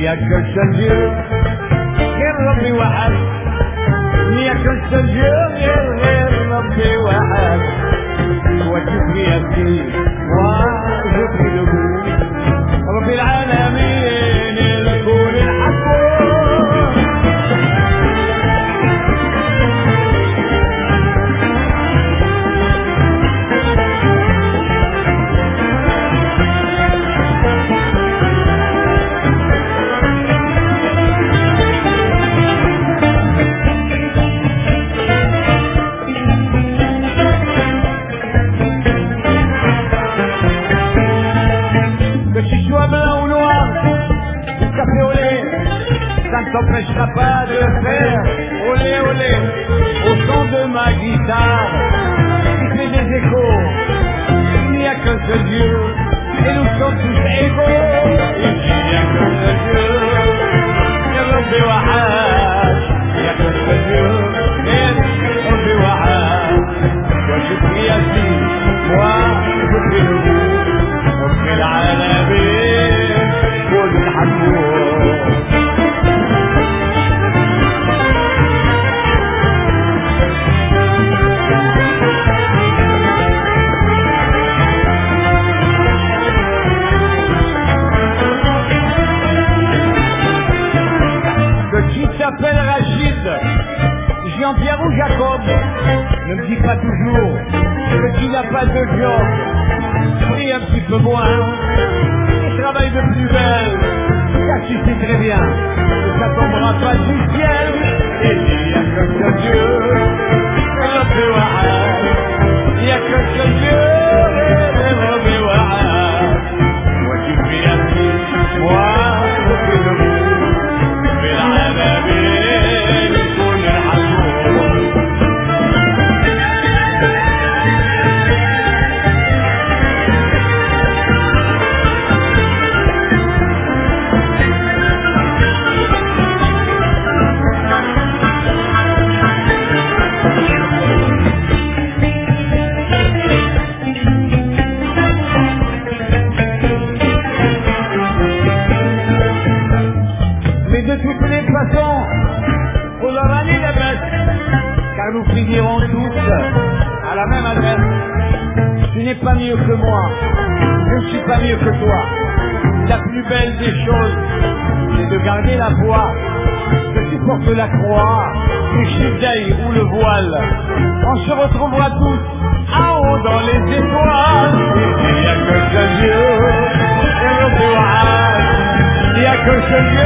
n'y a qu'un seul Dieu, غير ربي واحد. Il n'y a qu'un seul Dieu, غير ربي واحد. Toi tu pries assis, moi je prie debout. رب العالمين الكون الحكوم. Ça ne t'empêchera pas de le faire, olé olé, au son de ma guitare, qui fait des échos. Il n'y a qu'un seul Dieu, et nous sommes tous égaux. Il n'y a qu'un seul Dieu, et Rabbi Wahad. Il n'y a qu'un seul Dieu, et Rabbi Wahad. Toi tu pries assis, moi je prie debout. Rabbi العالمين كل الحكوم. J'appelle Rachid, Jean-Pierre ou Jacob, ne me dis pas toujours que tu n'as pas de job. Prie un petit peu moins, et travaille de plus belle, car tu sais très bien que ça tombera pas du ciel. Et il n'y a qu'un seul Dieu, Rabbi Wahad. Il n'y a qu'un seul Dieu, Rabbi Wahad. Moi tu pries assis, moi je prie debout. Nous finirons tous à la même adresse. Tu n'es pas mieux que moi, je ne suis pas mieux que toi. La plus belle des choses, c'est de garder la foi, que tu portes la croix, le chidaï ou le voile. On se retrouvera tous en haut dans les étoiles. Il n'y a qu'un seul Dieu, il n'y a qu'un seul Dieu.